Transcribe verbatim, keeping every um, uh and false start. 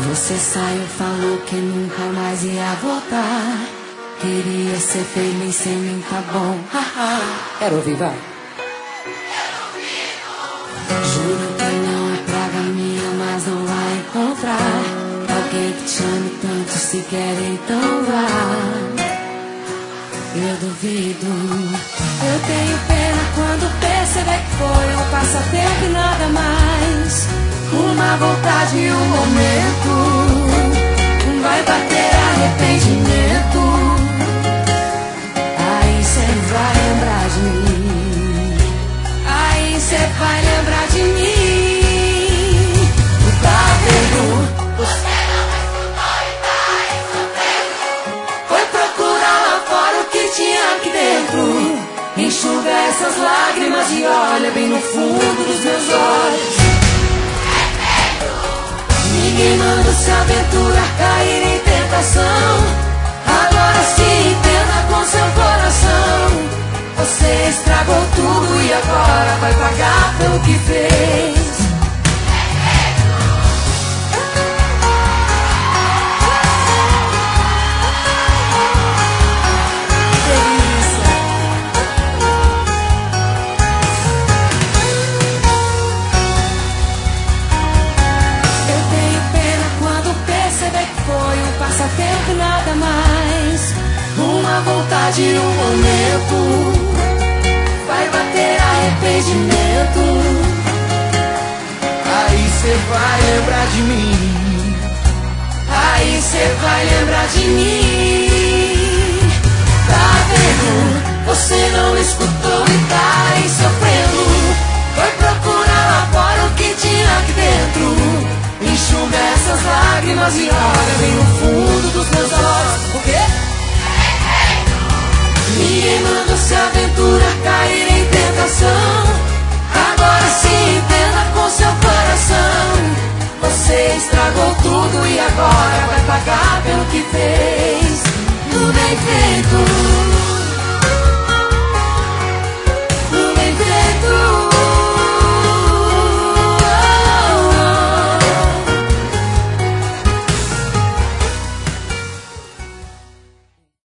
Você saiu, falou que nunca mais ia voltar. Queria ser feliz sem mim, tá bom. Quero ouvir, vai. Juro que não é praga minha, mas não vai encontrar alguém que te ame tanto, se quer então vá. Eu duvido. Eu tenho pena quando perceber que foi um passatempo e nada mais. Uma vontade e um momento. Vai bater arrependimento. Aí cê vai lembrar de mim. Aí cê vai lembrar de mim. Tá vendo? Você não escutou e tá escutando. Foi procurar lá fora o que tinha aqui dentro. Enxuga essas lágrimas e olha bem no fundo dos meus olhos. Ninguém manda se aventurar, cair em tentação. Agora se entenda com seu coração. Você estragou tudo e agora vai pagar pelo que fez. Passatempo e nada mais. Uma vontade e um momento. Vai bater arrependimento. Aí cê vai lembrar de mim. Aí cê vai lembrar de mim. Tá vendo? Você não escutou e tá aí sofrendo. Foi procurar lá fora o que tinha aqui dentro. Enxuga essas lágrimas e olha bem no fundo dos meus olhos. O quê? Ninguém manda se aventurar, cair em tentação. Agora se entenda com seu coração. Você estragou tudo e agora vai pagar pelo que fez. Tudo bem feito.